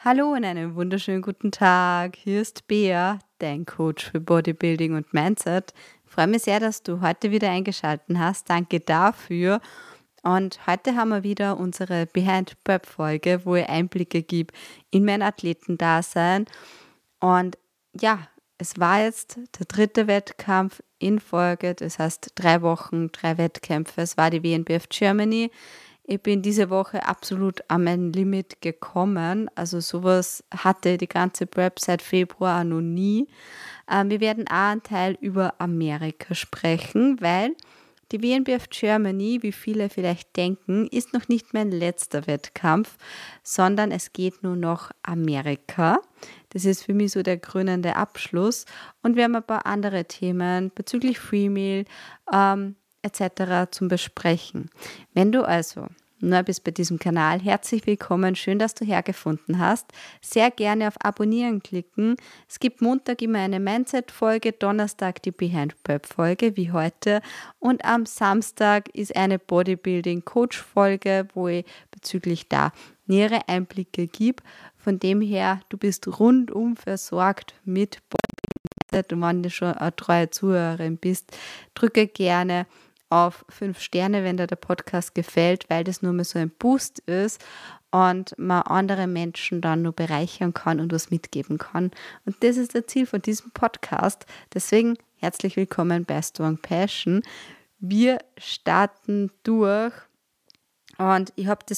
Hallo und einen wunderschönen guten Tag. Hier ist Bea, dein Coach für Bodybuilding und Mindset. Ich freue mich sehr, dass du heute wieder eingeschaltet hast. Danke dafür. Und heute haben wir wieder unsere Behind Prep Folge, wo ich Einblicke gebe in mein Athletendasein. Und ja, es war jetzt der dritte Wettkampf in Folge. Das heißt 3 Wochen, 3 Wettkämpfe. Es war die WNBF Germany. Ich bin diese Woche absolut an mein Limit gekommen. Also sowas hatte die ganze Prep seit Februar auch noch nie. Wir werden auch einen Teil über Amerika sprechen, weil die WNBF Germany, wie viele vielleicht denken, ist noch nicht mein letzter Wettkampf, sondern es geht nur noch Amerika. Das ist für mich so der krönende Abschluss. Und wir haben ein paar andere Themen bezüglich Free Meal etc. zum Besprechen. Wenn du also neu bist bei diesem Kanal, herzlich willkommen, schön, dass du hergefunden hast. Sehr gerne auf Abonnieren klicken. Es gibt Montag immer eine Mindset-Folge, Donnerstag die Behind-Prep-Folge, wie heute. Und am Samstag ist eine Bodybuilding-Coach-Folge, wo ich bezüglich da nähere Einblicke gebe. Von dem her, du bist rundum versorgt mit Bodybuilding. Und wenn du schon eine treue Zuhörerin bist, drücke gerne auf 5 Sterne, wenn dir der Podcast gefällt, weil das nur mal so ein Boost ist und man andere Menschen dann nur bereichern kann und was mitgeben kann. Und das ist das Ziel von diesem Podcast. Deswegen herzlich willkommen bei Strong Passion. Wir starten durch und ich habe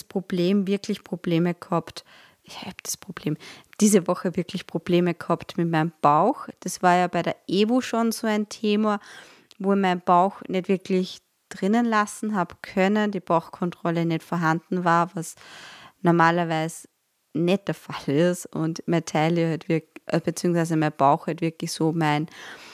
diese Woche wirklich Probleme gehabt mit meinem Bauch. Das war ja bei der Evo schon so ein Thema, wo ich meinen Bauch nicht wirklich drinnen lassen habe können, die Bauchkontrolle nicht vorhanden war, was normalerweise nicht der Fall ist und mein Taille halt beziehungsweise mein Bauch halt wirklich so meine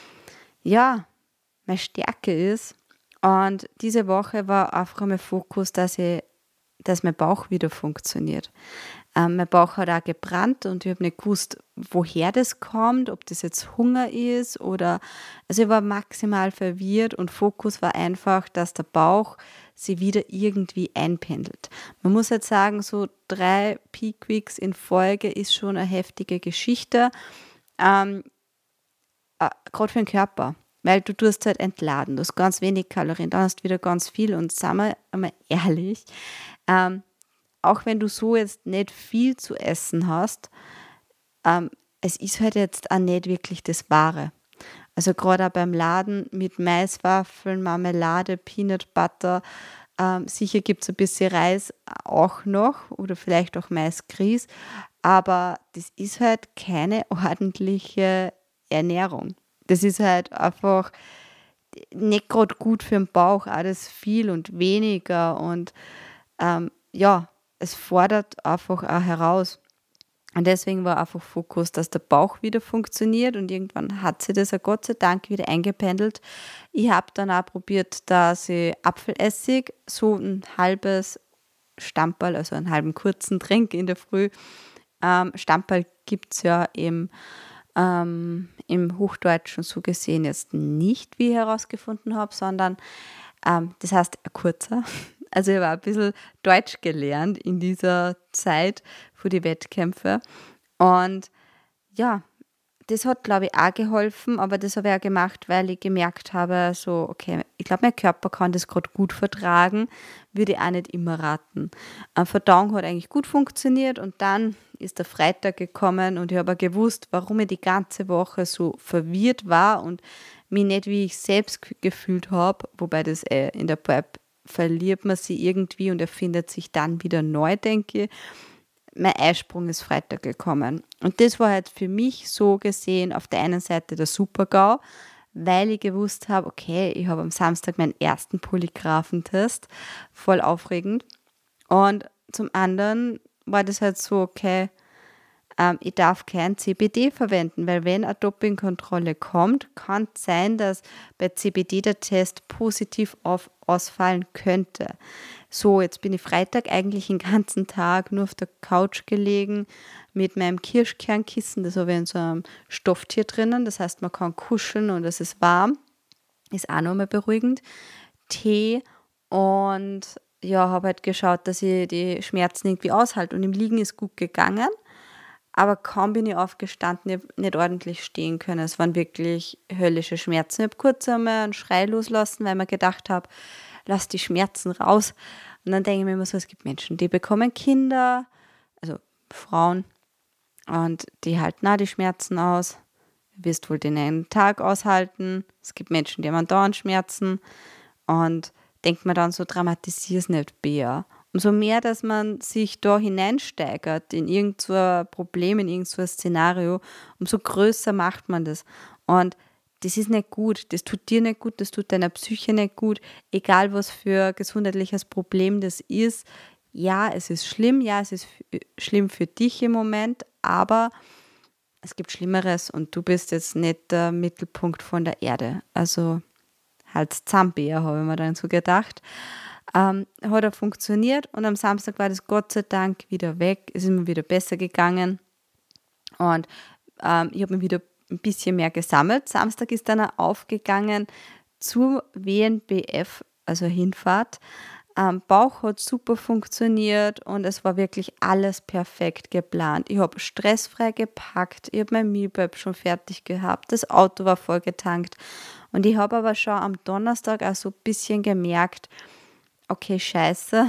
Stärke ist. Und diese Woche war einfach mein Fokus, dass mein Bauch wieder funktioniert. Mein Bauch hat auch gebrannt und ich habe nicht gewusst, woher das kommt, ob das jetzt Hunger ist oder, also ich war maximal verwirrt und Fokus war einfach, dass der Bauch sich wieder irgendwie einpendelt. Man muss jetzt sagen, so 3 Peak Weeks in Folge ist schon eine heftige Geschichte, gerade für den Körper. Weil du tust halt entladen, du hast ganz wenig Kalorien, dann hast du wieder ganz viel und sagen wir einmal ehrlich, auch wenn du so jetzt nicht viel zu essen hast, es ist halt jetzt auch nicht wirklich das Wahre. Also gerade auch beim Laden mit Maiswaffeln, Marmelade, Peanut Butter, sicher gibt es ein bisschen Reis auch noch oder vielleicht auch Maisgrieß, aber das ist halt keine ordentliche Ernährung. Das ist halt einfach nicht gerade gut für den Bauch, alles viel und weniger und es fordert einfach auch heraus. Und deswegen war einfach Fokus, dass der Bauch wieder funktioniert und irgendwann hat sich das ja Gott sei Dank wieder eingependelt. Ich habe dann auch probiert, dass ich Apfelessig, so ein halbes Stamperl, also einen halben kurzen trinke in der Früh. Stamperl gibt es ja im Hochdeutschen so gesehen jetzt nicht, wie ich herausgefunden habe, sondern das heißt ein kurzer. Also ich habe ein bisschen Deutsch gelernt in dieser Zeit für die Wettkämpfe. Und ja, das hat, glaube ich, auch geholfen, aber das habe ich auch gemacht, weil ich gemerkt habe, so, okay, ich glaube, mein Körper kann das gerade gut vertragen, würde ich auch nicht immer raten. Verdauung hat eigentlich gut funktioniert und dann ist der Freitag gekommen und ich habe auch gewusst, warum ich die ganze Woche so verwirrt war und mich nicht, wie ich selbst gefühlt habe, wobei das in der Prep verliert man sie irgendwie und erfindet sich dann wieder neu, denke ich. Mein Eisprung ist Freitag gekommen. Und das war halt für mich so gesehen auf der einen Seite der Super-GAU, weil ich gewusst habe, okay, ich habe am Samstag meinen ersten Polygraphentest, voll aufregend. Und zum anderen war das halt so, okay, ich darf kein CBD verwenden, weil wenn eine Dopingkontrolle kommt, kann es sein, dass bei CBD der Test positiv ausfallen könnte. So, jetzt bin ich Freitag eigentlich den ganzen Tag nur auf der Couch gelegen mit meinem Kirschkernkissen, das habe ich in so einem Stofftier drinnen, das heißt, man kann kuscheln und es ist warm, ist auch nochmal beruhigend. Tee und ja, habe halt geschaut, dass ich die Schmerzen irgendwie aushalte und im Liegen ist gut gegangen. Aber kaum bin ich aufgestanden, ich habe nicht ordentlich stehen können. Es waren wirklich höllische Schmerzen. Ich habe kurz einmal einen Schrei loslassen, weil ich mir gedacht habe, lass die Schmerzen raus. Und dann denke ich mir immer so, es gibt Menschen, die bekommen Kinder, also Frauen, und die halten auch die Schmerzen aus. Du wirst wohl den einen Tag aushalten. Es gibt Menschen, die haben dauernd Schmerzen. Und denkt man dann so, dramatisier es nicht, Bea. Umso mehr, dass man sich da hineinsteigert in irgend so ein Problem, in irgend so ein Szenario, umso größer macht man das. Und das ist nicht gut, das tut dir nicht gut, das tut deiner Psyche nicht gut, egal was für ein gesundheitliches Problem das ist. Ja, es ist schlimm, ja, es ist schlimm für dich im Moment, aber es gibt Schlimmeres und du bist jetzt nicht der Mittelpunkt von der Erde. Also halt Zahnbär, habe ich mir dann so gedacht. Hat er funktioniert und am Samstag war das Gott sei Dank wieder weg. Es ist mir wieder besser gegangen und ich habe mich wieder ein bisschen mehr gesammelt. Samstag ist dann auch aufgegangen zur WNBF, also Hinfahrt. Bauch hat super funktioniert und es war wirklich alles perfekt geplant. Ich habe stressfrei gepackt, ich habe mein Mealprep schon fertig gehabt, das Auto war voll getankt und ich habe aber schon am Donnerstag auch so ein bisschen gemerkt, okay, scheiße,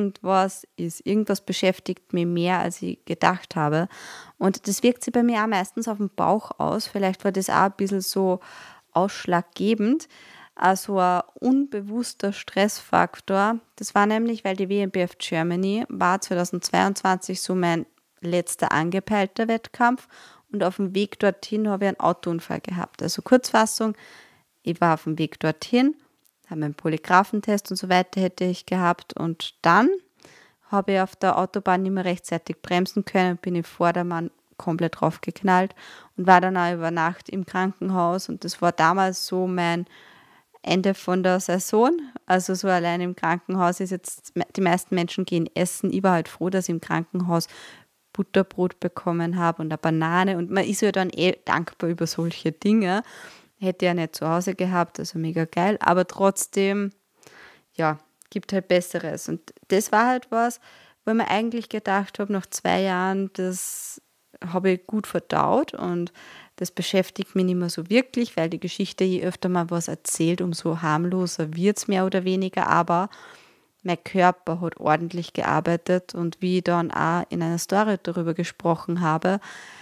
irgendwas beschäftigt mich mehr, als ich gedacht habe. Und das wirkt sich bei mir auch meistens auf den Bauch aus. Vielleicht war das auch ein bisschen so ausschlaggebend. Also ein unbewusster Stressfaktor. Das war nämlich, weil die WNBF Germany war 2022 so mein letzter angepeilter Wettkampf. Und auf dem Weg dorthin habe ich einen Autounfall gehabt. Also Kurzfassung, ich war auf dem Weg dorthin, habe einen Polygraphentest und so weiter hätte ich gehabt und dann habe ich auf der Autobahn nicht mehr rechtzeitig bremsen können und bin im Vordermann komplett draufgeknallt und war dann auch über Nacht im Krankenhaus und das war damals so mein Ende von der Saison, also so allein im Krankenhaus ist jetzt, die meisten Menschen gehen essen, ich war halt froh, dass ich im Krankenhaus Butterbrot bekommen habe und eine Banane und man ist ja dann dankbar über solche Dinge. Hätte ja nicht zu Hause gehabt, also mega geil, aber trotzdem, ja, gibt halt Besseres. Und das war halt was, wo ich mir eigentlich gedacht habe, nach 2 Jahren, das habe ich gut verdaut und das beschäftigt mich nicht mehr so wirklich, weil die Geschichte, je öfter man was erzählt, umso harmloser wird es mehr oder weniger, aber mein Körper hat ordentlich gearbeitet und wie ich dann auch in einer Story darüber gesprochen habe,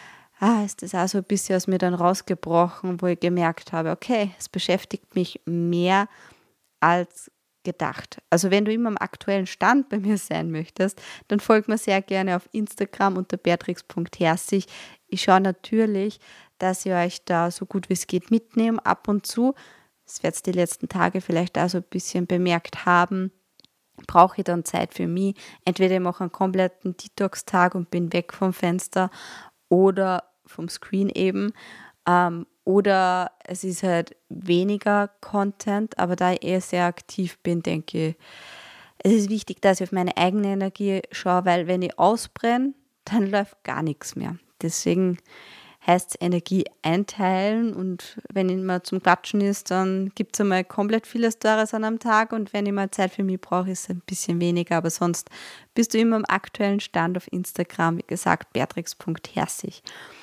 ist das auch so ein bisschen aus mir dann rausgebrochen, wo ich gemerkt habe, okay, es beschäftigt mich mehr als gedacht. Also wenn du immer am aktuellen Stand bei mir sein möchtest, dann folg mir sehr gerne auf Instagram unter beatrix.herzig. Ich schaue natürlich, dass ich euch da so gut wie es geht mitnehme ab und zu. Das werdet ihr die letzten Tage vielleicht auch so ein bisschen bemerkt haben. Brauche ich dann Zeit für mich. Entweder ich mache einen kompletten Detox-Tag und bin weg vom Fenster oder vom Screen eben. Oder es ist halt weniger Content, aber da ich sehr aktiv bin, denke ich, es ist wichtig, dass ich auf meine eigene Energie schaue, weil wenn ich ausbrenne, dann läuft gar nichts mehr. Deswegen heißt es Energie einteilen und wenn immer zum Quatschen ist, dann gibt es einmal komplett viele Stories an einem Tag und wenn ich mal Zeit für mich brauche, ist es ein bisschen weniger, aber sonst bist du immer am aktuellen Stand auf Instagram, wie gesagt, beatrix.herzig.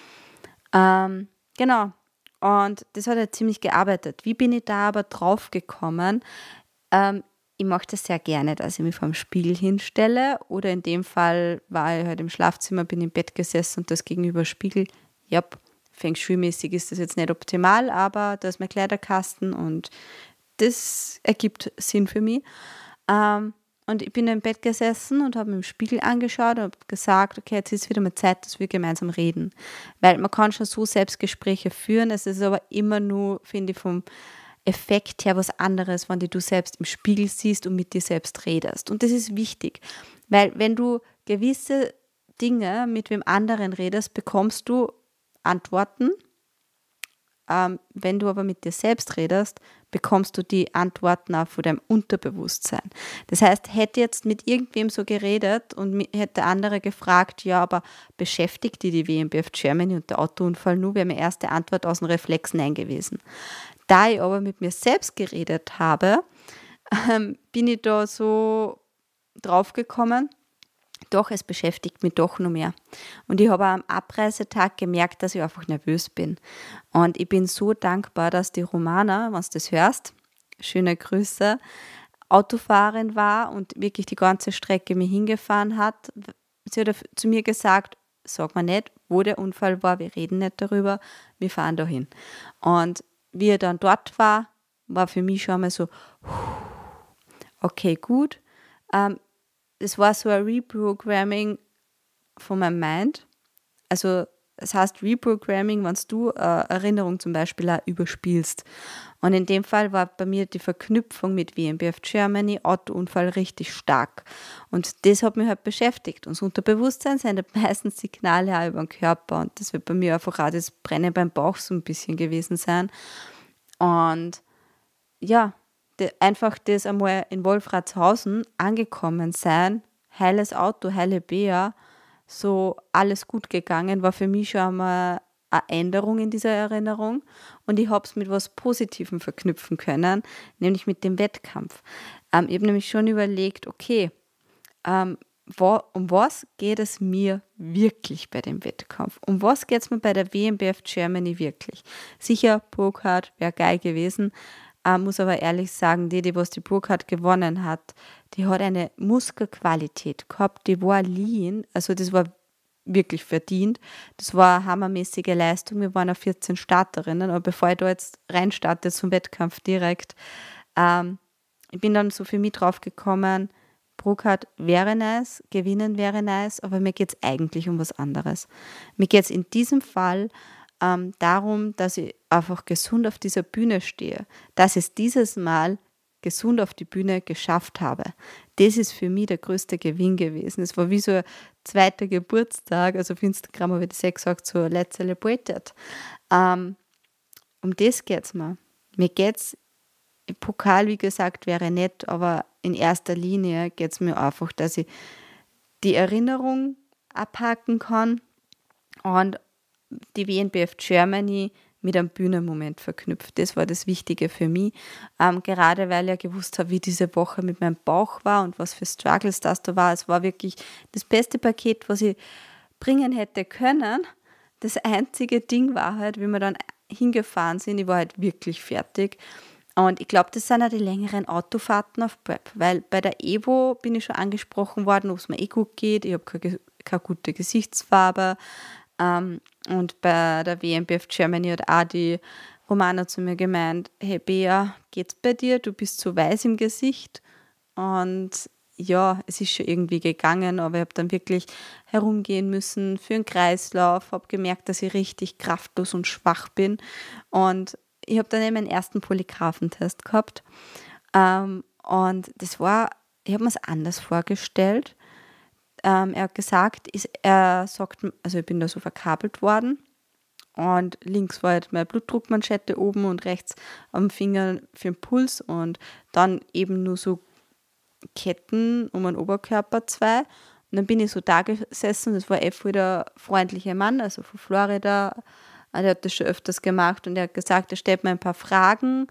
Genau, und das hat ja ziemlich gearbeitet. Wie bin ich da aber drauf gekommen? Ich mache das sehr gerne, dass ich mich vor dem Spiegel hinstelle oder in dem Fall war ich halt im Schlafzimmer, bin im Bett gesessen und das gegenüber Spiegel, ja, Feng Shui-mäßig ist das jetzt nicht optimal, aber da ist mein Kleiderkasten und das ergibt Sinn für mich. Und ich bin im Bett gesessen und habe mir im Spiegel angeschaut und habe gesagt, okay, jetzt ist wieder mal Zeit, dass wir gemeinsam reden. Weil man kann schon so Selbstgespräche führen, es ist aber immer nur, finde ich, vom Effekt her was anderes, wenn du selbst im Spiegel siehst und mit dir selbst redest. Und das ist wichtig, weil wenn du gewisse Dinge mit wem anderen redest, bekommst du Antworten. Wenn du aber mit dir selbst redest, bekommst du die Antworten auch von deinem Unterbewusstsein. Das heißt, hätte jetzt mit irgendwem so geredet und hätte der andere gefragt, ja, aber beschäftigt die WNBF Germany und der Autounfall nur, wäre meine erste Antwort aus den Reflexen Nein gewesen. Da ich aber mit mir selbst geredet habe, bin ich da so drauf gekommen, Doch, es beschäftigt mich doch noch mehr. Und ich habe am Abreisetag gemerkt, dass ich einfach nervös bin. Und ich bin so dankbar, dass die Romana, wenn du das hörst, schöne Grüße, Autofahrerin war und wirklich die ganze Strecke mir hingefahren hat. Sie hat zu mir gesagt, sag mir nicht, wo der Unfall war, wir reden nicht darüber, wir fahren dahin. Und wie er dann dort war, war für mich schon mal so, okay, gut. Das war so ein Reprogramming von meinem Mind. Also das heißt Reprogramming, wenn du Erinnerung zum Beispiel auch überspielst. Und in dem Fall war bei mir die Verknüpfung mit WMBF Germany, Autounfall richtig stark. Und das hat mich halt beschäftigt. Und das Unterbewusstsein sendet meistens Signale auch über den Körper. Und das wird bei mir einfach auch das Brennen beim Bauch so ein bisschen gewesen sein. Und ja, einfach das einmal in Wolfratshausen angekommen sein, heiles Auto, heile Bea, so alles gut gegangen, war für mich schon einmal eine Änderung in dieser Erinnerung und ich habe es mit was Positivem verknüpfen können, nämlich mit dem Wettkampf. Ich habe nämlich schon überlegt, okay, um was geht es mir wirklich bei dem Wettkampf? Um was geht es mir bei der WMBF Germany wirklich? Sicher, Burkhardt wäre geil gewesen, muss aber ehrlich sagen, was die Burkhardt gewonnen hat, die hat eine Muskelqualität gehabt, die war lean, also das war wirklich verdient. Das war eine hammermäßige Leistung. Wir waren auf 14 Starterinnen, aber bevor ich da jetzt reinstarte zum Wettkampf direkt, ich bin dann so für mich drauf gekommen, Burkhardt wäre nice, gewinnen wäre nice, aber mir geht es eigentlich um was anderes. Mir geht es in diesem Fall darum, dass ich einfach gesund auf dieser Bühne stehe, dass ich es dieses Mal gesund auf die Bühne geschafft habe. Das ist für mich der größte Gewinn gewesen. Es war wie so ein zweiter Geburtstag, also auf Instagram habe ich das gesagt, so let's celebrate it. Um das geht es mir. Mir geht es, Pokal, wie gesagt, wäre nett, aber in erster Linie geht es mir einfach, dass ich die Erinnerung abhaken kann und die WNBF Germany mit einem Bühnenmoment verknüpft. Das war das Wichtige für mich, gerade weil ich ja gewusst habe, wie diese Woche mit meinem Bauch war und was für Struggles das da war. Es war wirklich das beste Paket, was ich bringen hätte können. Das einzige Ding war halt, wie wir dann hingefahren sind, ich war halt wirklich fertig. Und ich glaube, das sind auch die längeren Autofahrten auf Prep, weil bei der Evo bin ich schon angesprochen worden, ob es mir gut geht. Ich habe keine gute Gesichtsfarbe. Und bei der WMBF Germany hat auch die Romana zu mir gemeint, hey Bea, geht's bei dir? Du bist so weiß im Gesicht. Und ja, es ist schon irgendwie gegangen, aber ich habe dann wirklich herumgehen müssen für einen Kreislauf, habe gemerkt, dass ich richtig kraftlos und schwach bin. Und ich habe dann eben meinen ersten Polygraphentest gehabt. Und das war, ich habe mir es anders vorgestellt. Er hat gesagt, also ich bin da so verkabelt worden und links war halt meine Blutdruckmanschette oben und rechts am Finger für den Puls und dann eben nur so Ketten um den Oberkörper 2. Und dann bin ich so da gesessen, das war voll der freundliche Mann, also von Florida, der hat das schon öfters gemacht und er hat gesagt, er stellt mir ein paar Fragen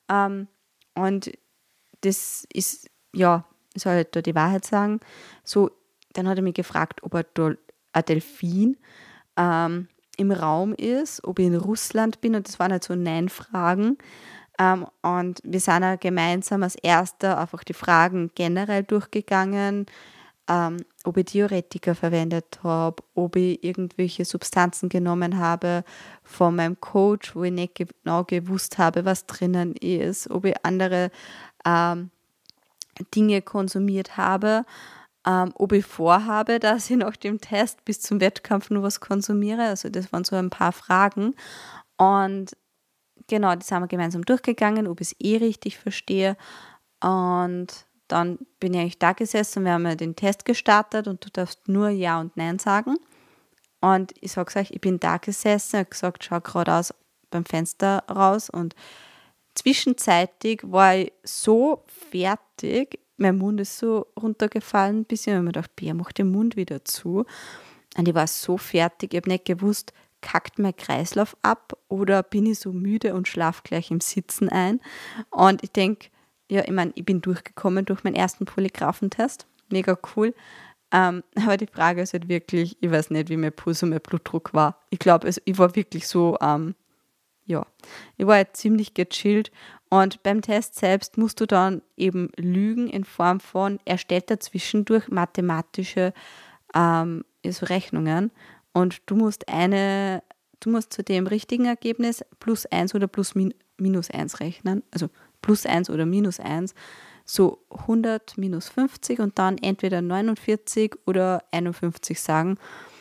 und das ist, ja, ich soll halt da die Wahrheit sagen, so. Dann hat er mich gefragt, ob ein Delfin im Raum ist, ob ich in Russland bin. Und das waren halt so Nein-Fragen. Und wir sind auch gemeinsam als Erster einfach die Fragen generell durchgegangen, ob ich Diuretika verwendet habe, ob ich irgendwelche Substanzen genommen habe von meinem Coach, wo ich nicht genau gewusst habe, was drinnen ist, ob ich andere Dinge konsumiert habe. Ob ich vorhabe, dass ich nach dem Test bis zum Wettkampf nur was konsumiere. Also das waren so ein paar Fragen. Und genau, das haben wir gemeinsam durchgegangen, ob ich es richtig verstehe. Und dann bin ich eigentlich da gesessen, wir haben ja den Test gestartet und du darfst nur Ja und Nein sagen. Und ich sage euch, ich bin da gesessen, ich habe gesagt, schau geradeaus beim Fenster raus und zwischenzeitlich war ich so fertig, mein Mund ist so runtergefallen, ein bisschen, weil ich mir gedacht, Bea, mach den Mund wieder zu. Und ich war so fertig, ich habe nicht gewusst, kackt mein Kreislauf ab oder bin ich so müde und schlafe gleich im Sitzen ein. Und ich denke, ja, ich meine, ich bin durchgekommen durch meinen ersten Polygraphentest, mega cool. Aber die Frage ist halt wirklich, ich weiß nicht, wie mein Puls und mein Blutdruck war. Ich glaube, ich war wirklich so, ja, ich war halt ziemlich gechillt und beim Test selbst musst du dann eben lügen in Form von, er stellt da zwischendurch mathematische so Rechnungen und du musst zu dem richtigen Ergebnis plus eins oder minus eins rechnen, also plus eins oder minus eins, so 100 minus 50 und dann entweder 49 oder 51 sagen.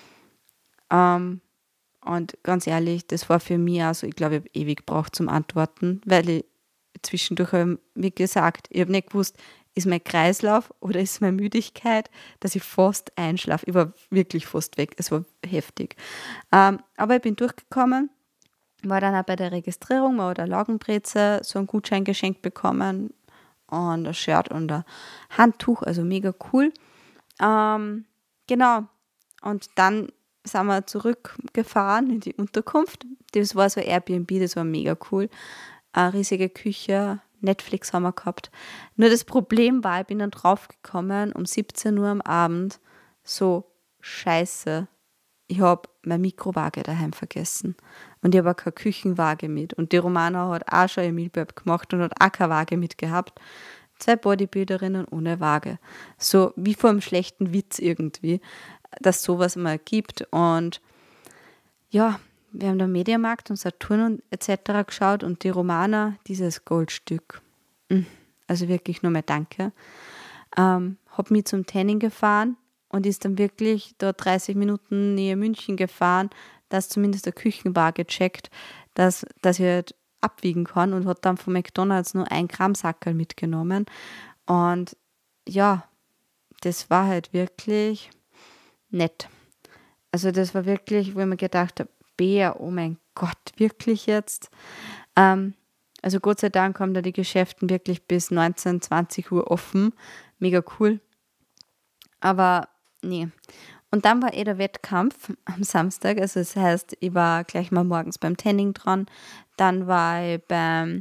Und ganz ehrlich, das war für mich also, ich glaube, ich habe ewig gebraucht zum Antworten, weil ich zwischendurch, wie gesagt, ich habe nicht gewusst, ist mein Kreislauf oder ist meine Müdigkeit, dass ich fast einschlafe. Ich war wirklich fast weg, es war heftig. Aber ich bin durchgekommen, war dann auch bei der Registrierung, mal der Laugenbreze so einen Gutschein geschenkt bekommen und ein Shirt und ein Handtuch, also mega cool. Genau, und dann sind wir zurückgefahren in die Unterkunft. Das war so Airbnb, das war mega cool. Eine riesige Küche, Netflix haben wir gehabt. Nur das Problem war, ich bin dann draufgekommen um 17 Uhr am Abend, so scheiße, ich habe meine Mikrowaage daheim vergessen. Und ich habe auch keine Küchenwaage mit. Und die Romana hat auch schon ihr Meal Prep gemacht und hat auch keine Waage mitgehabt. 2 Bodybuilderinnen ohne Waage. So wie vor einem schlechten Witz irgendwie, dass sowas mal gibt. Und ja, wir haben da Mediamarkt und Saturn und etc. geschaut und die Romana, dieses Goldstück. Also wirklich nur mal Danke. Habe mich zum Tanning gefahren und ist dann wirklich da 30 Minuten nähe München gefahren, dass zumindest der Küchenwaage checkt, dass ich halt abwiegen kann und hat dann von McDonalds nur 1 Gramm Sackerl mitgenommen. Und ja, das war halt wirklich nett. Also das war wirklich, wo ich mir gedacht habe, Bär, oh mein Gott, wirklich jetzt? Also Gott sei Dank haben da die Geschäften wirklich bis 19, 20 Uhr offen. Mega cool. Aber nee. Und dann war der Wettkampf am Samstag. Also das heißt, ich war gleich mal morgens beim Tanning dran. Dann war ich beim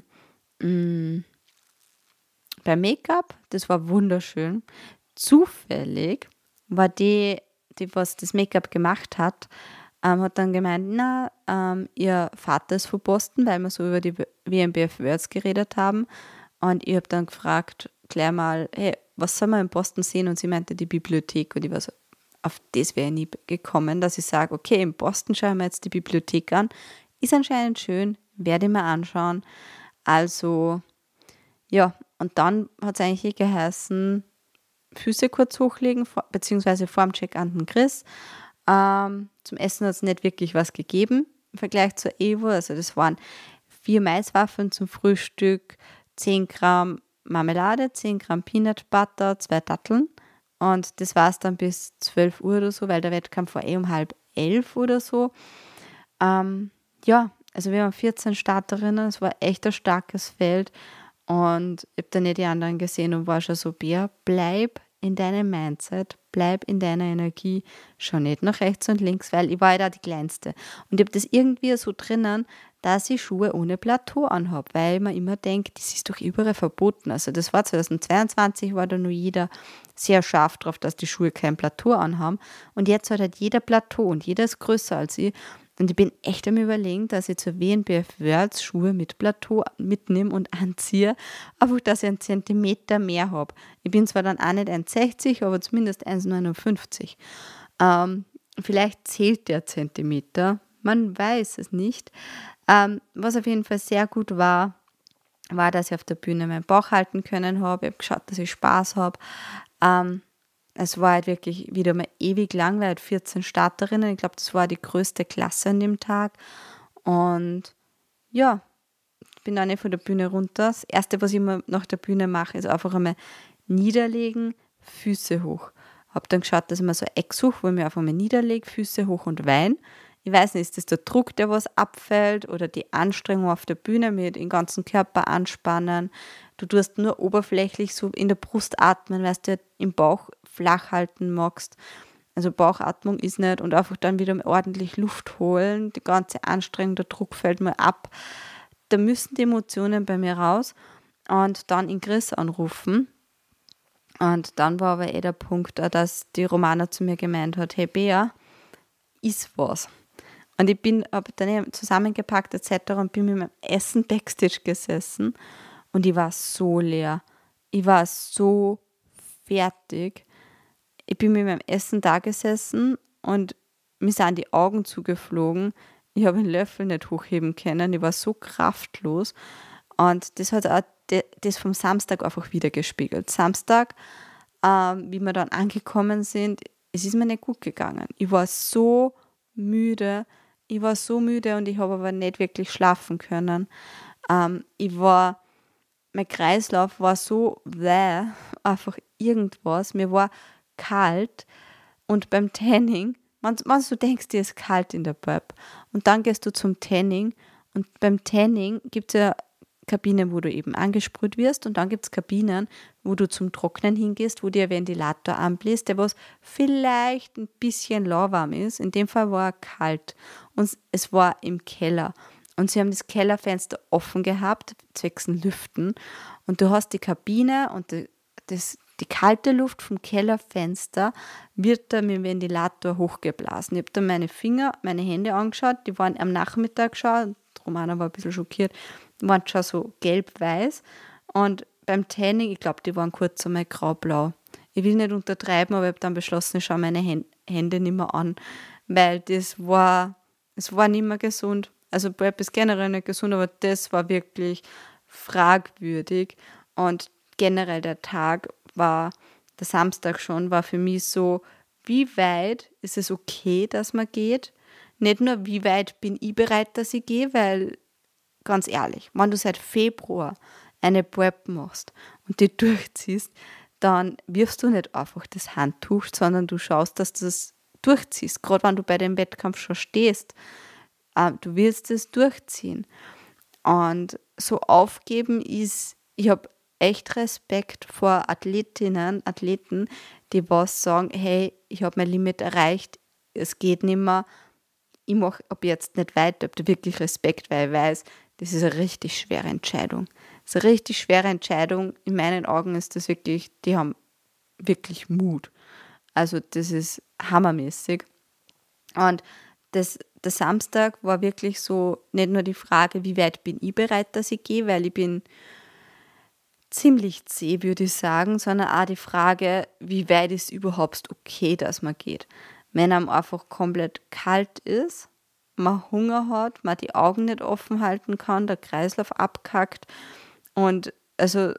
Make-up. Das war wunderschön. Zufällig war die was das Make-up gemacht hat, hat dann gemeint, ihr Vater ist von Boston, weil wir so über die WMBF Worlds geredet haben. Und ich habe dann gefragt, gleich mal, hey, was soll man in Boston sehen? Und sie meinte, die Bibliothek. Und ich war so, auf das wäre ich nie gekommen, dass ich sage, okay, in Boston schauen wir jetzt die Bibliothek an. Ist anscheinend schön, werde ich mir anschauen. Also, ja, und dann hat es eigentlich geheißen, Füße kurz hochlegen, beziehungsweise vor dem Check an den Chris. Zum Essen hat es nicht wirklich was gegeben im Vergleich zur Evo. Also das waren 4 Maiswaffeln zum Frühstück, 10 Gramm Marmelade, 10 Gramm Peanut Butter, 2 Datteln. Und das war es dann bis 12 Uhr oder so, weil der Wettkampf war um 10:30 oder so. Ja, also wir waren 14 Starterinnen, es war echt ein starkes Feld. Und ich habe dann die anderen gesehen und war schon so, Bea, bleib in deinem Mindset, bleib in deiner Energie, schau nicht nach rechts und links, weil ich war ja da die Kleinste. Und ich habe das irgendwie so drinnen, dass ich Schuhe ohne Plateau anhabe, weil man immer denkt, das ist doch überall verboten. Also das war 2022, war da nur jeder sehr scharf drauf, dass die Schuhe kein Plateau anhaben. Und jetzt hat halt jeder Plateau und jeder ist größer als ich. Und ich bin echt am Überlegen, dass ich zur WNBF Worlds Schuhe mit Plateau mitnehme und anziehe, einfach, dass ich einen Zentimeter mehr habe. Ich bin zwar dann auch nicht 1,60, aber zumindest 1,59. Vielleicht zählt der Zentimeter, man weiß es nicht. Was auf jeden Fall sehr gut war, dass ich auf der Bühne meinen Bauch halten können habe. Ich habe geschaut, dass ich Spaß habe. Es war halt wirklich wieder mal ewig lang, weil halt 14 Starterinnen, ich glaube, das war die größte Klasse an dem Tag. Und ja, ich bin dann nicht von der Bühne runter. Das Erste, was ich immer nach der Bühne mache, ist einfach einmal niederlegen, Füße hoch. Habe dann geschaut, dass ich mir so ein Eck suche, wo ich mich einfach mal niederlege, Füße hoch und weine. Ich weiß nicht, ist das der Druck, der was abfällt oder die Anstrengung auf der Bühne mit den ganzen Körper anspannen. Du tust nur oberflächlich so in der Brust atmen, weil du im Bauch flach halten magst. Also Bauchatmung ist nicht und einfach dann wieder ordentlich Luft holen. Die ganze Anstrengung, der Druck fällt mal ab. Da müssen die Emotionen bei mir raus und dann in Chris anrufen. Und dann war aber der Punkt, dass die Romana zu mir gemeint hat, hey Bea, iss was. Und ich habe dann zusammengepackt etc. und bin mit meinem Essen Backstage gesessen und ich war so leer. Ich war so fertig. Ich bin mit meinem Essen da gesessen und mir sind die Augen zugeflogen. Ich habe den Löffel nicht hochheben können. Ich war so kraftlos. Und das hat auch das vom Samstag einfach wieder gespiegelt. Samstag, wie wir dann angekommen sind, es ist mir nicht gut gegangen. Ich war so müde. Und ich habe aber nicht wirklich schlafen können. Mein Kreislauf war so einfach irgendwas. Mir war kalt und beim Tanning, wenn du denkst, dir ist kalt in der Pub und dann gehst du zum Tanning und beim Tanning gibt es ja Kabinen, wo du eben angesprüht wirst und dann gibt es Kabinen, wo du zum Trocknen hingehst, wo dir ein Ventilator anbläst, der was vielleicht ein bisschen lauwarm ist. In dem Fall war er kalt und es war im Keller. Und sie haben das Kellerfenster offen gehabt, zwecks Lüften. Und du hast die Kabine und die kalte Luft vom Kellerfenster wird da mit dem Ventilator hochgeblasen. Ich habe dann meine Hände angeschaut, die waren am Nachmittag schon, Romana war ein bisschen schockiert, die waren schon so gelb-weiß. Und beim Tanning, ich glaube, die waren kurz einmal grau-blau. Ich will nicht untertreiben, aber ich habe dann beschlossen, ich schaue meine Hände nicht mehr an, weil es war nicht mehr gesund. Also Prep ist generell nicht gesund, aber das war wirklich fragwürdig. Und generell der Samstag schon, war für mich so, wie weit ist es okay, dass man geht? Nicht nur, wie weit bin ich bereit, dass ich gehe, weil, ganz ehrlich, wenn du seit Februar eine Prep machst und die durchziehst, dann wirfst du nicht einfach das Handtuch, sondern du schaust, dass du das durchziehst. Gerade wenn du bei dem Wettkampf schon stehst, du willst es durchziehen. Und so aufgeben ist, ich habe echt Respekt vor Athleten, die was sagen, hey, ich habe mein Limit erreicht, es geht nicht mehr, ich mache ab jetzt nicht weiter. Ich habe da wirklich Respekt, weil ich weiß, das ist eine richtig schwere Entscheidung. Das ist eine richtig schwere Entscheidung. In meinen Augen ist das wirklich, die haben wirklich Mut. Also das ist hammermäßig. Und der Samstag war wirklich so, nicht nur die Frage, wie weit bin ich bereit, dass ich gehe, weil ich bin ziemlich zäh, würde ich sagen, sondern auch die Frage, wie weit ist überhaupt okay, dass man geht. Wenn einem einfach komplett kalt ist, man Hunger hat, man die Augen nicht offen halten kann, der Kreislauf abkackt und also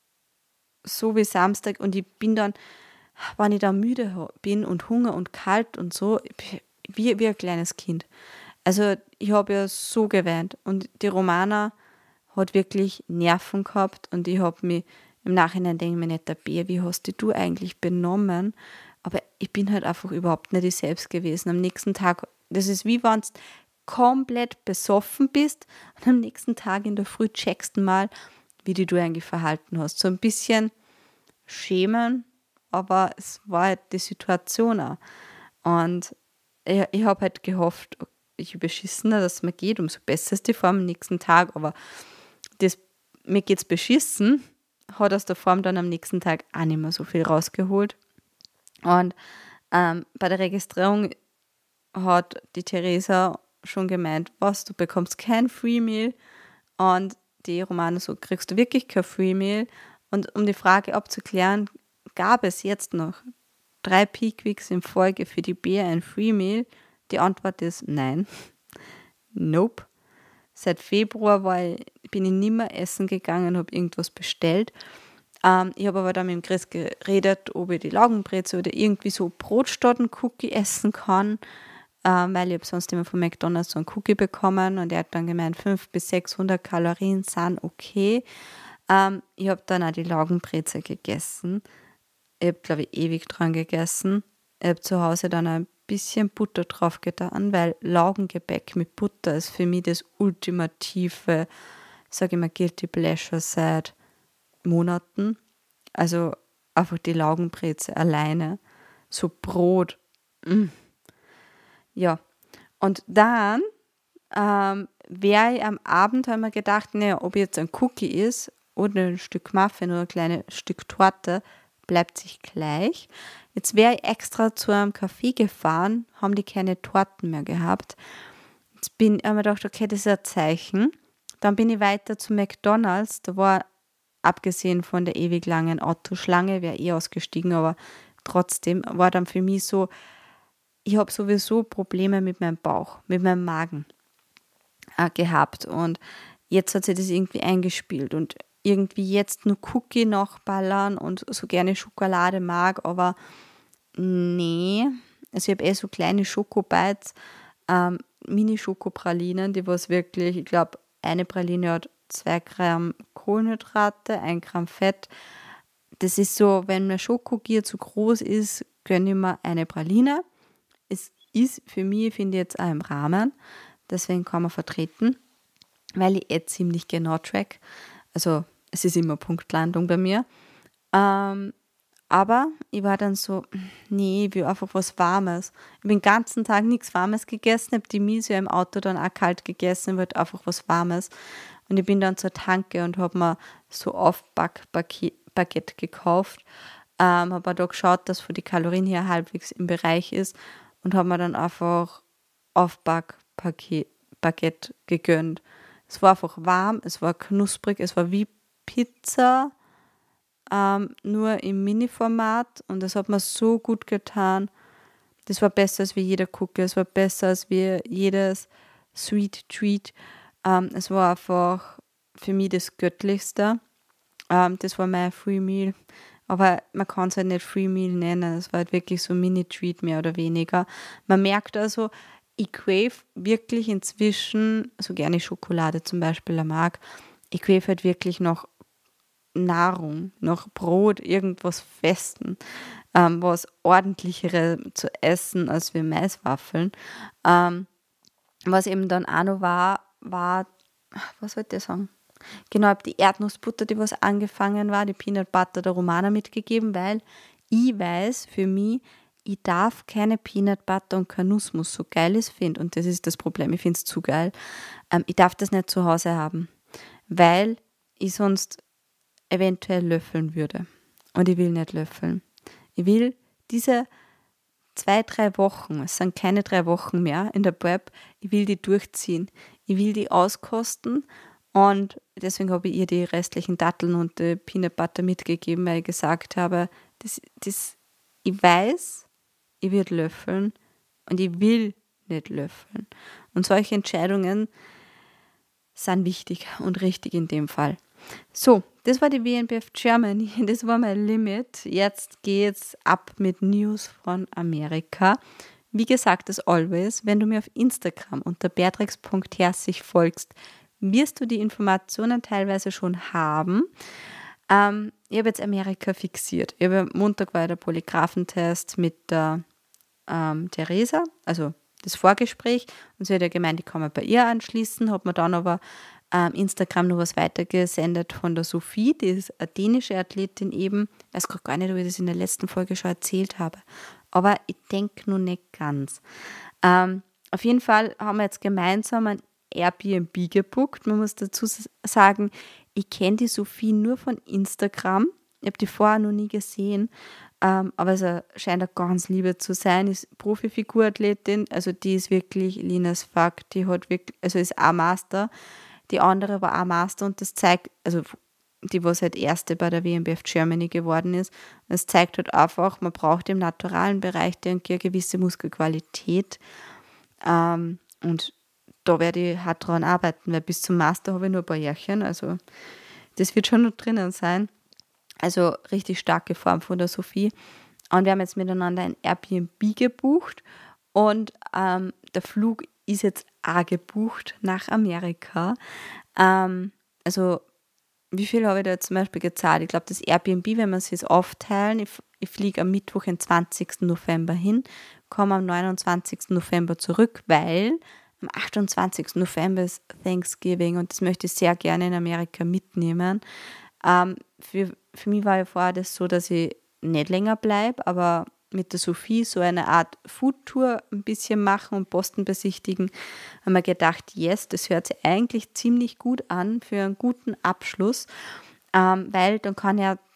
so wie Samstag und ich bin dann, wenn ich da müde bin und Hunger und kalt und so, wie ein kleines Kind. Also ich habe ja so geweint und die Romana hat wirklich Nerven gehabt und ich habe mich im Nachhinein denke ich mir nicht, wie hast du eigentlich benommen? Aber ich bin halt einfach überhaupt nicht ich selbst gewesen. Am nächsten Tag, das ist wie wenn du komplett besoffen bist und am nächsten Tag in der Früh checkst du mal, wie du eigentlich verhalten hast. So ein bisschen schämen, aber es war halt die Situation auch. Und ich habe halt gehofft, je beschissener dass mir geht, umso besser ist die Form am nächsten Tag. Aber mir geht's beschissen, hat aus der Form dann am nächsten Tag auch nicht mehr so viel rausgeholt. Und bei der Registrierung hat die Theresa schon gemeint, du bekommst kein Free Meal. Und die Romane so, kriegst du wirklich kein Free Meal? Und um die Frage abzuklären, gab es jetzt noch 3 Peak Weeks in Folge für die Bea ein Free Meal? Die Antwort ist nein. Nope. Seit Februar bin ich nicht mehr essen gegangen, habe irgendwas bestellt. Ich habe aber dann mit dem Chris geredet, ob ich die Laugenbreze oder irgendwie so Brotstaaten-Cookie essen kann, weil ich habe sonst immer von McDonald's so einen Cookie bekommen und er hat dann gemeint, 500 bis 600 Kalorien sind okay. Ich habe dann auch die Laugenbreze gegessen. Ich habe, glaube ich, ewig dran gegessen. Ich habe zu Hause dann ein bisschen Butter drauf getan, weil Laugengebäck mit Butter ist für mich das ultimative, sage ich mal, Guilty Pleasure seit Monaten. Also einfach die Laugenbreze alleine. So Brot. Ja. Und dann wäre ich am Abend, habe ich mir gedacht, naja, ob jetzt ein Cookie ist oder ein Stück Muffin oder ein kleines Stück Torte, bleibt sich gleich. Jetzt wäre ich extra zu einem Café gefahren, haben die keine Torten mehr gehabt. Jetzt habe ich mir gedacht, okay, das ist ein Zeichen. Dann bin ich weiter zu McDonald's. Da war, abgesehen von der ewig langen Autoschlange, wäre eh ausgestiegen, aber trotzdem war dann für mich so, ich habe sowieso Probleme mit meinem Bauch, mit meinem Magen gehabt. Und jetzt hat sich das irgendwie eingespielt und irgendwie jetzt nur Cookie nachballern und so gerne Schokolade mag, aber nee. Also ich habe so kleine Schokobites, Mini-Schokopralinen, die was wirklich, ich glaube, eine Praline hat 2 Gramm Kohlenhydrate, 1 Gramm Fett. Das ist so, wenn mir Schokogier zu groß ist, gönne ich mir eine Praline. Es ist für mich, finde ich, jetzt auch im Rahmen. Deswegen kann man vertreten, weil ich ziemlich genau track. Also es ist immer Punktlandung bei mir. Aber ich war dann so, nee, ich will einfach was Warmes. Ich habe den ganzen Tag nichts Warmes gegessen, habe die Miso im Auto dann auch kalt gegessen, wollte einfach was Warmes. Und ich bin dann zur Tanke und habe mir so Aufbackbaguette gekauft. Habe da geschaut, dass von die Kalorien her halbwegs im Bereich ist und habe mir dann einfach Aufbackbaguette gegönnt. Es war einfach warm, es war knusprig, es war wie Pizza, nur im Mini-Format und das hat mir so gut getan. Das war besser als wie jeder Cookie, es war besser als wie jedes Sweet Treat. Es war einfach für mich das Göttlichste. Das war mein Free Meal. Aber man kann es halt nicht Free Meal nennen. Es war halt wirklich so ein Mini-Treat mehr oder weniger. Man merkt also, ich crave wirklich inzwischen, so gerne Schokolade zum Beispiel mag, ich crave halt wirklich noch Nahrung, noch Brot, irgendwas Festen, was ordentlichere zu essen als wir Maiswaffeln. Was eben dann auch noch war, was wollte ich sagen? Genau, ich habe die Erdnussbutter, die was angefangen war, die Peanut Butter der Romana mitgegeben, weil ich weiß für mich, ich darf keine Peanut Butter und kein Nussmus, so geil ich es finde. Und das ist das Problem, ich finde es zu geil. Ich darf das nicht zu Hause haben, weil ich sonst eventuell löffeln würde. Und ich will nicht löffeln. Ich will diese 2-3 Wochen, es sind keine 3 Wochen mehr in der Prep, ich will die durchziehen. Ich will die auskosten und deswegen habe ich ihr die restlichen Datteln und die Peanut Butter mitgegeben, weil ich gesagt habe, ich weiß, ich werde löffeln und ich will nicht löffeln. Und solche Entscheidungen sind wichtig und richtig in dem Fall. So, das war die WNBF Germany, das war mein Limit. Jetzt geht's ab mit News von Amerika. Wie gesagt, as always, wenn du mir auf Instagram unter beatrix.herzig folgst, wirst du die Informationen teilweise schon haben. Ich habe jetzt Amerika fixiert. Montag war der Polygraphentest mit der Theresa, also das Vorgespräch. Und sie hat ja gemeint, ich kann mich bei ihr anschließen, hat mir dann aber Instagram noch was weitergesendet von der Sophie, die ist eine dänische Athletin eben. Ich weiß gar nicht, ob ich das in der letzten Folge schon erzählt habe, aber ich denke noch nicht ganz. Auf jeden Fall haben wir jetzt gemeinsam ein Airbnb gebucht. Man muss dazu sagen, ich kenne die Sophie nur von Instagram. Ich habe die vorher noch nie gesehen, aber sie scheint eine ganz Liebe zu sein, ist Profifigurathletin, also die ist wirklich lean as fuck, die hat wirklich, also ist auch Master. Die andere war auch Master und das zeigt, also die, was halt Erste bei der WNBF Germany geworden ist, das zeigt halt einfach, man braucht im naturalen Bereich eine gewisse Muskelqualität und da werde ich hart dran arbeiten, weil bis zum Master habe ich nur ein paar Jährchen, also das wird schon noch drinnen sein. Also richtig starke Form von der Sophie. Und wir haben jetzt miteinander ein Airbnb gebucht und der Flug ist jetzt auch gebucht nach Amerika. Also wie viel habe ich da zum Beispiel gezahlt? Ich glaube, das Airbnb, wenn wir es jetzt aufteilen, ich fliege am Mittwoch, den 20. November hin, komme am 29. November zurück, weil am 28. November ist Thanksgiving und das möchte ich sehr gerne in Amerika mitnehmen. Für mich war ja vorher das so, dass ich nicht länger bleibe, aber mit der Sophie so eine Art Foodtour ein bisschen machen und Boston besichtigen, haben wir gedacht, yes, das hört sich eigentlich ziemlich gut an für einen guten Abschluss, weil dann kann ja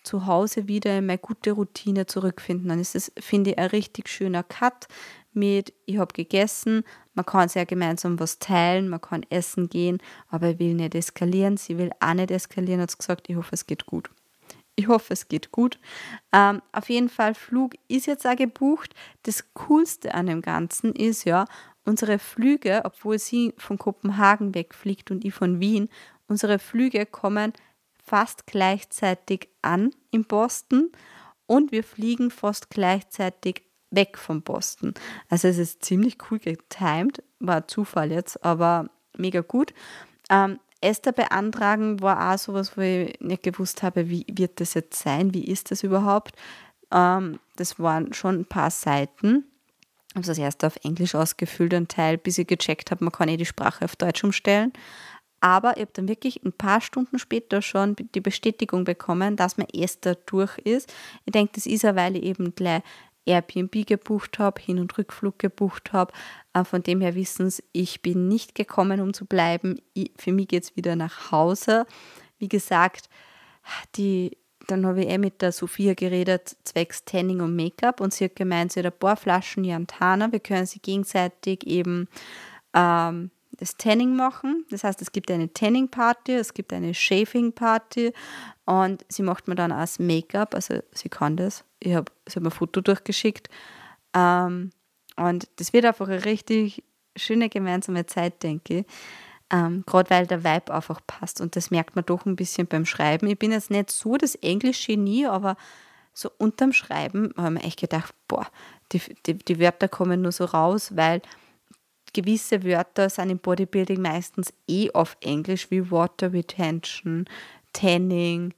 zu Hause wieder in meine gute Routine zurückfinden. Dann ist es, finde ich, ein richtig schöner Cut mit, ich habe gegessen, man kann sehr gemeinsam was teilen, man kann essen gehen, aber ich will nicht eskalieren, sie will auch nicht eskalieren, hat gesagt, ich hoffe, es geht gut. Ich hoffe, es geht gut. Auf jeden Fall, Flug ist jetzt auch gebucht. Das Coolste an dem Ganzen ist ja, unsere Flüge, obwohl sie von Kopenhagen wegfliegt und ich von Wien, unsere Flüge kommen fast gleichzeitig an in Boston und wir fliegen fast gleichzeitig weg von Boston. Also es ist ziemlich cool getimed, war Zufall jetzt, aber mega gut. Esther beantragen war auch sowas, wo ich nicht gewusst habe, wie wird das jetzt sein, wie ist das überhaupt. Das waren schon ein paar Seiten. Ich habe das erst auf Englisch ausgefüllt, einen Teil, bis ich gecheckt habe, man kann die Sprache auf Deutsch umstellen. Aber ich habe dann wirklich ein paar Stunden später schon die Bestätigung bekommen, dass mein Esther durch ist. Ich denke, das ist ja, weil ich eben gleich Airbnb gebucht habe, Hin- und Rückflug gebucht habe. Von dem her wissen Sie, ich bin nicht gekommen, um zu bleiben. Für mich geht es wieder nach Hause. Wie gesagt, dann habe ich mit der Sophia geredet, zwecks Tanning und Make-up, und sie hat gemeint, sie hat ein paar Flaschen Jantana, wir können sie gegenseitig eben das Tanning machen. Das heißt, es gibt eine Tanning-Party, es gibt eine Shaving-Party und sie macht mir dann auch das Make-up, also sie kann das. Sie hat mir ein Foto durchgeschickt. Und das wird einfach eine richtig schöne gemeinsame Zeit, denke ich. Gerade weil der Vibe einfach passt und das merkt man doch ein bisschen beim Schreiben. Ich bin jetzt nicht so das Englisch-Genie, aber so unterm Schreiben habe ich mir echt gedacht, boah, die Wörter kommen nur so raus, weil gewisse Wörter sind im Bodybuilding meistens auf Englisch, wie Water Retention, Tanning,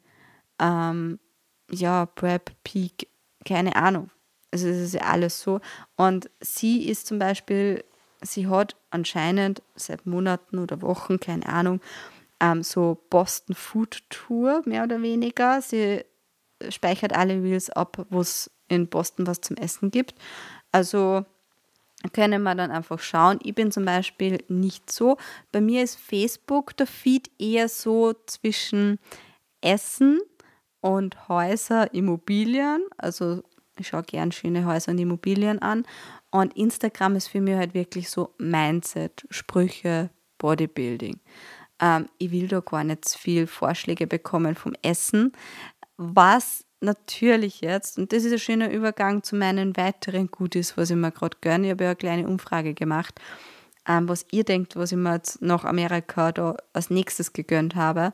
Prep, Peak, keine Ahnung. Also das ist ja alles so. Und sie ist zum Beispiel, sie hat anscheinend seit Monaten oder Wochen, keine Ahnung, so Boston Food Tour, mehr oder weniger. Sie speichert alle Reels ab, wo es in Boston was zum Essen gibt. Also können wir dann einfach schauen. Ich bin zum Beispiel nicht so. Bei mir ist Facebook der Feed eher so zwischen Essen und Häuser, Immobilien. Also ich schaue gern schöne Häuser und Immobilien an. Und Instagram ist für mich halt wirklich so Mindset, Sprüche, Bodybuilding. Ich will da gar nicht so viel Vorschläge bekommen vom Essen. Was natürlich jetzt, und das ist ein schöner Übergang zu meinen weiteren Goodies, was ich mir gerade gönne. Ich habe ja eine kleine Umfrage gemacht, was ihr denkt, was ich mir jetzt nach Amerika da als nächstes gegönnt habe.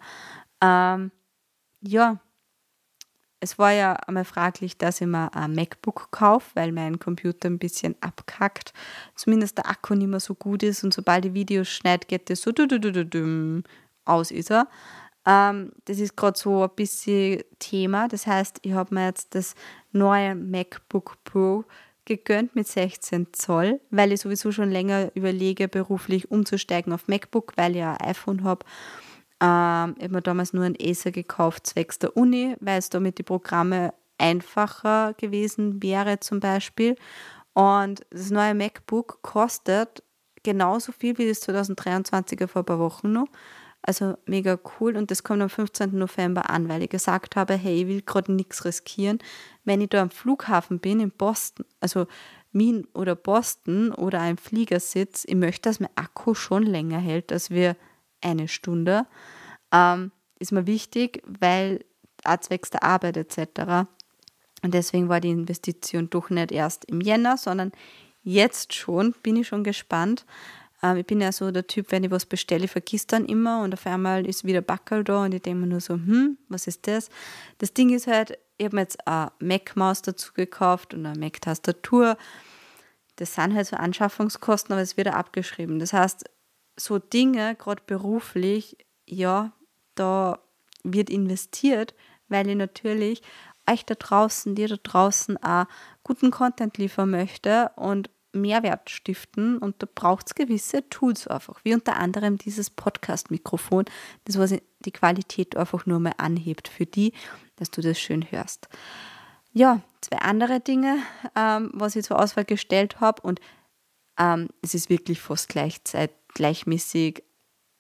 Es war ja einmal fraglich, dass ich mir ein MacBook kaufe, weil mein Computer ein bisschen abkackt. Zumindest der Akku nicht mehr so gut ist und sobald ich Videos schneide, geht das so aus ist er. Das ist gerade so ein bisschen Thema. Das heißt, ich habe mir jetzt das neue MacBook Pro gegönnt mit 16 Zoll, weil ich sowieso schon länger überlege, beruflich umzusteigen auf MacBook, weil ich ein iPhone habe. Ich habe mir damals nur ein Acer gekauft, zwecks der Uni, weil es damit die Programme einfacher gewesen wäre zum Beispiel. Und das neue MacBook kostet genauso viel wie das 2023er vor ein paar Wochen noch. Also mega cool und das kommt am 15. November an, weil ich gesagt habe, hey, ich will gerade nichts riskieren. Wenn ich da am Flughafen bin in Boston, also Wien oder Boston oder ein Flieger sitze, ich möchte, dass mein Akku schon länger hält als wir eine Stunde. Ist mir wichtig, weil auch zwecks der Arbeit etc. Und deswegen war die Investition doch nicht erst im Jänner, sondern jetzt schon, bin ich schon gespannt. Ich bin ja so der Typ, wenn ich was bestelle, ich vergiss dann immer und auf einmal ist wieder Backerl da und ich denke mir nur so, was ist das? Das Ding ist halt, ich habe mir jetzt eine Mac-Maus dazu gekauft und eine Mac-Tastatur. Das sind halt so Anschaffungskosten, aber es wird auch abgeschrieben. Das heißt, so Dinge, gerade beruflich, ja, da wird investiert, weil ich natürlich euch da draußen, dir da draußen auch guten Content liefern möchte und Mehrwert stiften und da braucht es gewisse Tools einfach, wie unter anderem dieses Podcast-Mikrofon, das was die Qualität einfach nur mal anhebt für die, dass du das schön hörst. Ja, 2 andere Dinge, was ich zur Auswahl gestellt habe und es ist wirklich fast gleichmäßig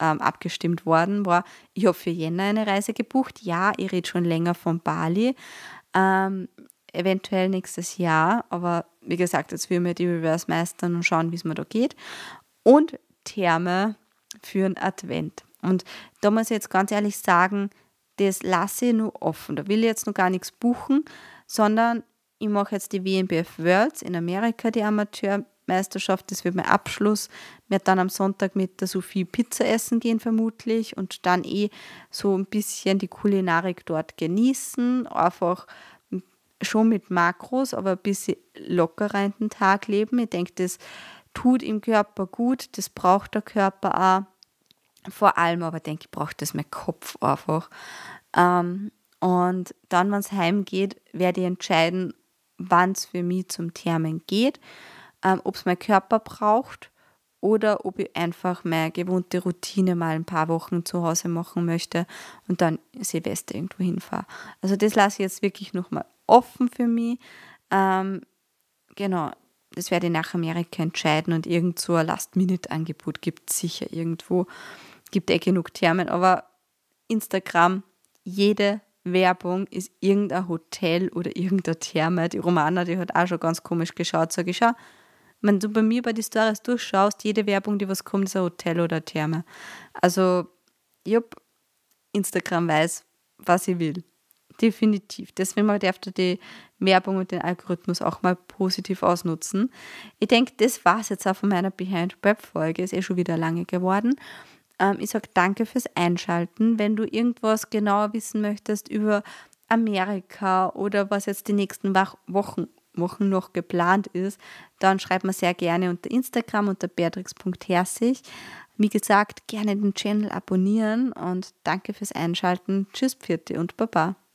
abgestimmt worden war. Ich habe für Jänner eine Reise gebucht. Ja, ich rede schon länger von Bali. Eventuell nächstes Jahr, aber wie gesagt, jetzt will mir die Reverse meistern und schauen, wie es mir da geht. Und Therme für einen Advent. Und da muss ich jetzt ganz ehrlich sagen, das lasse ich nur offen. Da will ich jetzt noch gar nichts buchen, sondern ich mache jetzt die WNBF Worlds in Amerika, die Amateurmeisterschaft. Das wird mein Abschluss. Ich werde dann am Sonntag mit der Sophie Pizza essen gehen vermutlich und dann so ein bisschen die Kulinarik dort genießen. Einfach schon mit Makros, aber ein bisschen lockerer in den Tag leben. Ich denke, das tut im Körper gut, das braucht der Körper auch. Vor allem aber denke ich, braucht das mein Kopf einfach. Und dann, wenn es heimgeht, werde ich entscheiden, wann es für mich zum Thermen geht, ob es mein Körper braucht oder ob ich einfach meine gewohnte Routine mal ein paar Wochen zu Hause machen möchte und dann Silvester irgendwo hinfahre. Also das lasse ich jetzt wirklich nochmal offen für mich. Genau, das werde ich nach Amerika entscheiden und irgend so ein Last-Minute-Angebot gibt es sicher irgendwo. Gibt genug Thermen, aber Instagram, jede Werbung ist irgendein Hotel oder irgendeine Therme. Die Romana, die hat auch schon ganz komisch geschaut. Sag ich, schau, wenn du bei mir bei die Stories durchschaust, jede Werbung, die was kommt, ist ein Hotel oder eine Therme. Also, Instagram weiß, was ich will. Definitiv. Deswegen darf du die Werbung und den Algorithmus auch mal positiv ausnutzen. Ich denke, das war es jetzt auch von meiner Behind-Web-Folge. Ist schon wieder lange geworden. Ich sage danke fürs Einschalten. Wenn du irgendwas genauer wissen möchtest über Amerika oder was jetzt die nächsten Wochen noch geplant ist, dann schreib mir sehr gerne unter Instagram unter beatrix.herzig. Wie gesagt, gerne den Channel abonnieren und danke fürs Einschalten. Tschüss, Pfiat und Baba.